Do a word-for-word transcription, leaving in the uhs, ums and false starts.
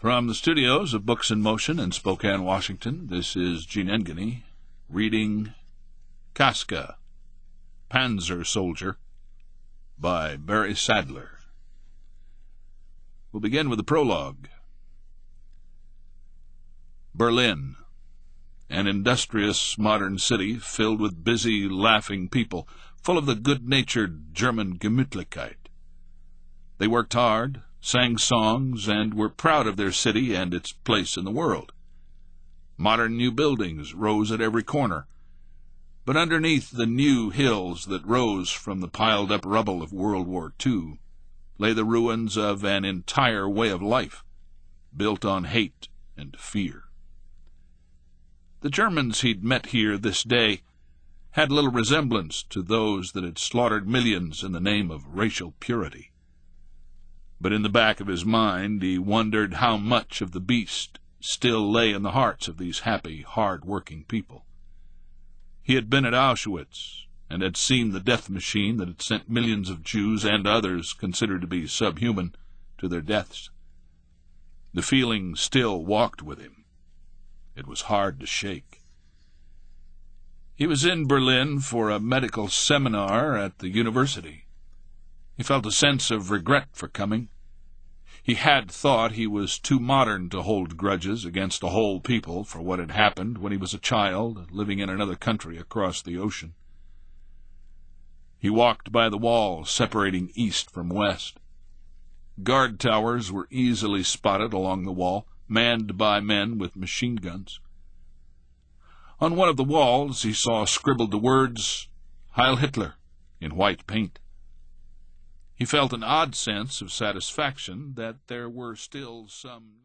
From the studios of Books in Motion in Spokane, Washington, this is Gene Engany reading Casca, Panzer Soldier by Barry Sadler. We'll begin with the prologue. Berlin, an industrious modern city filled with busy, laughing people, full of the good-natured German Gemütlichkeit. They worked hard, sang songs, and were proud of their city and its place in the world. Modern new buildings rose at every corner, but underneath the new hills that rose from the piled-up rubble of World War Two lay the ruins of an entire way of life, built on hate and fear. The Germans he'd met here this day had little resemblance to those that had slaughtered millions in the name of racial purity. But in the back of his mind he wondered how much of the beast still lay in the hearts of these happy, hard-working people. He had been at Auschwitz and had seen the death machine that had sent millions of Jews and others considered to be subhuman to their deaths. The feeling still walked with him. It was hard to shake. He was in Berlin for a medical seminar at the university. He felt a sense of regret for coming. He had thought he was too modern to hold grudges against a whole people for what had happened when he was a child, living in another country across the ocean. He walked by the wall separating east from west. Guard towers were easily spotted along the wall, manned by men with machine guns. On one of the walls he saw scribbled the words, "Heil Hitler," in white paint. He felt an odd sense of satisfaction that there were still some